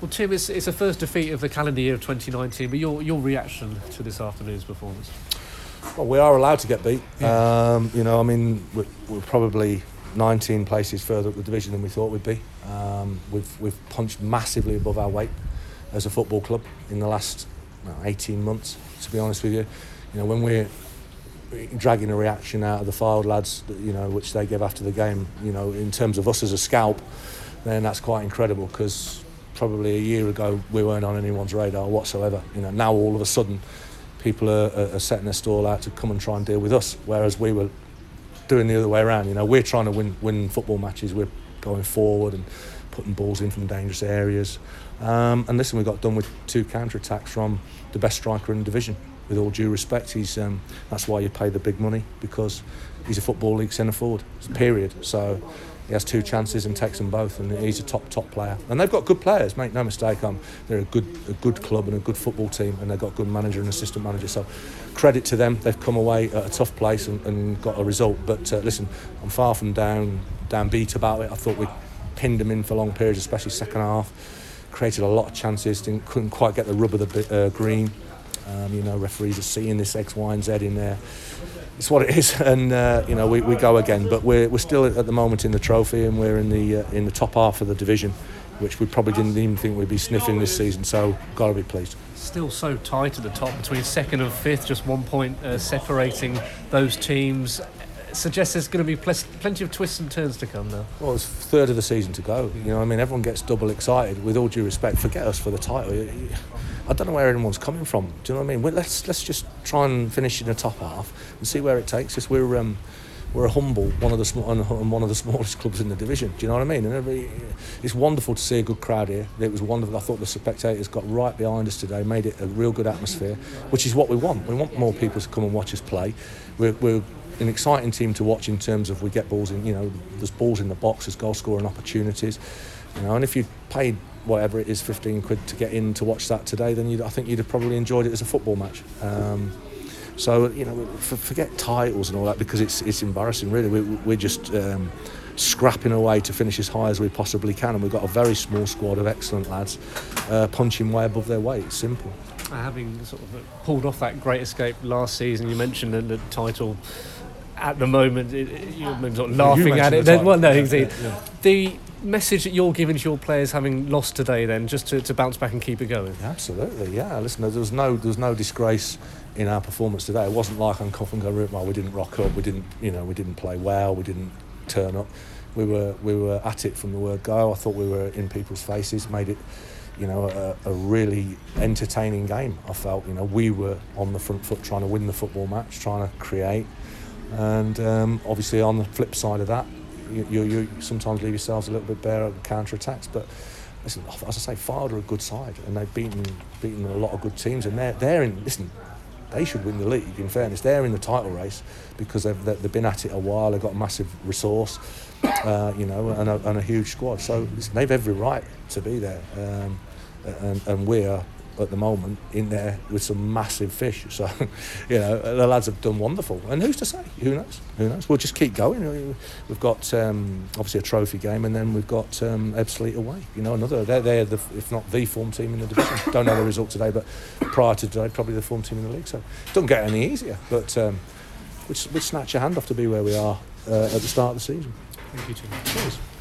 Well, Tim, it's a first defeat of the calendar year of 2019, but your reaction to this afternoon's performance? Well, we are allowed to get beat. Yeah. We're probably 19 places further up the division than we thought we'd be. We've punched massively above our weight as a football club in the last 18 months, to be honest with you. When we're dragging a reaction out of the Fylde lads, which they gave after the game, in terms of us as a scalp, then that's quite incredible, because probably a year ago we weren't on anyone's radar whatsoever. Now all of a sudden people are setting their stall out to come and try and deal with us, whereas we were doing the other way around. We're trying to win football matches. We're going forward and putting balls in from dangerous areas. And listen, we got done with 2 counter-attacks from the best striker in the division. With all due respect, that's why you pay the big money, because he's a Football League centre-forward, period. So he has 2 chances and takes them both, and he's a top player. And they've got good players, make no mistake. They're a good club and a good football team, and they've got a good manager and assistant manager. So credit to them. They've come away at a tough place and got a result. But listen, I'm far from downbeat about it. I thought we pinned them in for long periods, especially second half. Created a lot of chances, couldn't quite get the rub of the green. Referees are seeing this X, Y and Z in there. It's what it is, and we go again. But we're still at the moment in the trophy, and we're in the top half of the division, which we probably didn't even think we'd be sniffing this season. So got to be pleased. Still so tight at the top between second and fifth, just 1 point separating those teams. Suggests there's going to be plenty of twists and turns to come now. Well, it's third of the season to go. Everyone gets double excited. With all due respect, forget us for the title. I don't know where anyone's coming from. Do you know what I mean? Let's just try and finish in the top half and see where it takes us. We're a humble one of the smallest clubs in the division. Do you know what I mean? And it's wonderful to see a good crowd here. It was wonderful. I thought the spectators got right behind us today, made it a real good atmosphere, which is what we want. We want more people to come and watch us play. We're an exciting team to watch in terms of we get balls in. There's balls in the box, there's goal scoring opportunities. And if you paid whatever it is, 15 quid to get in to watch that today, then I think you'd have probably enjoyed it as a football match. Forget titles and all that, because it's embarrassing really. We're just scrapping away to finish as high as we possibly can, and we've got a very small squad of excellent lads punching way above their weight. It's simple. Having sort of pulled off that great escape last season, you mentioned the title. At the moment, you're sort of laughing at it. The message that you're giving to your players, having lost today, then, just to bounce back and keep it going. Absolutely, yeah. Listen, there was no disgrace in our performance today. It wasn't like I'm coughing and going, well, we didn't rock up, we didn't play well, we didn't turn up. We were at it from the word go. I thought we were in people's faces, made it, a really entertaining game. I felt, we were on the front foot trying to win the football match, trying to create. And obviously on the flip side of that, you sometimes leave yourselves a little bit bare at the counter-attacks. But listen, as I say, Fylde are a good side, and they've beaten a lot of good teams, and they're in. Listen, they should win the league. In fairness, they're in the title race because they've been at it a while. They've got a massive resource, and a huge squad. So listen, they've every right to be there, and we're at the moment in there with some massive fish. So the lads have done wonderful, and who's to say? Who knows? We'll just keep going. We've got obviously a trophy game, and then we've got Ebbsfleet away. They're if not the form team in the division. Don't know the result today, but prior to today, probably the form team in the league. So it doesn't get any easier, but we'd snatch your hand off to be where we are at the start of the season. Thank you, Tim. Cheers.